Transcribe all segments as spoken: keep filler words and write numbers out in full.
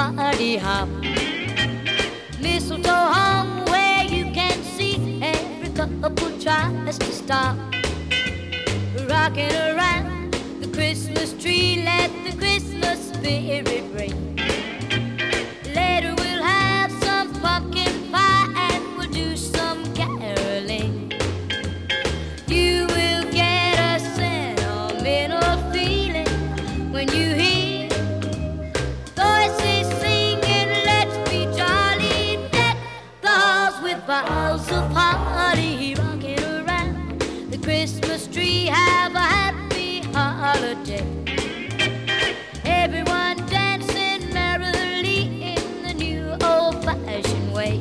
party hop. Mistletoe hung where you can see every couple tries to stop. Rocking around the Christmas tree, let the Christmas spirit ring. Later we'll have some pumpkin pie and we'll do some caroling. You will get a sentimental feeling when you hear voices singing, let's be jolly, deck the halls with boughs of holly. Rocking around the Christmas tree, have a happy holiday. Everyone dancing merrily in the new old-fashioned way.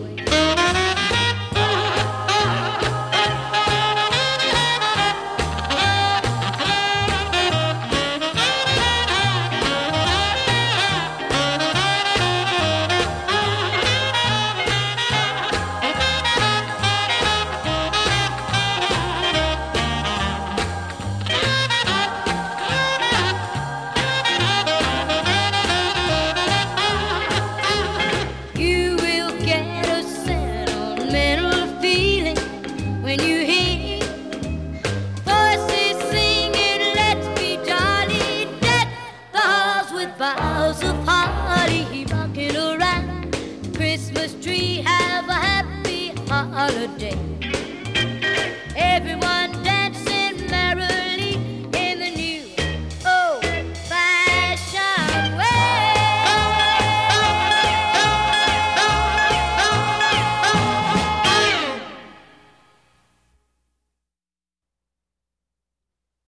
You will get a sentimental feeling when you hear voices singing, let's be jolly, deck the halls with boughs of holly. Rocking around the Christmas tree, have a happy holiday.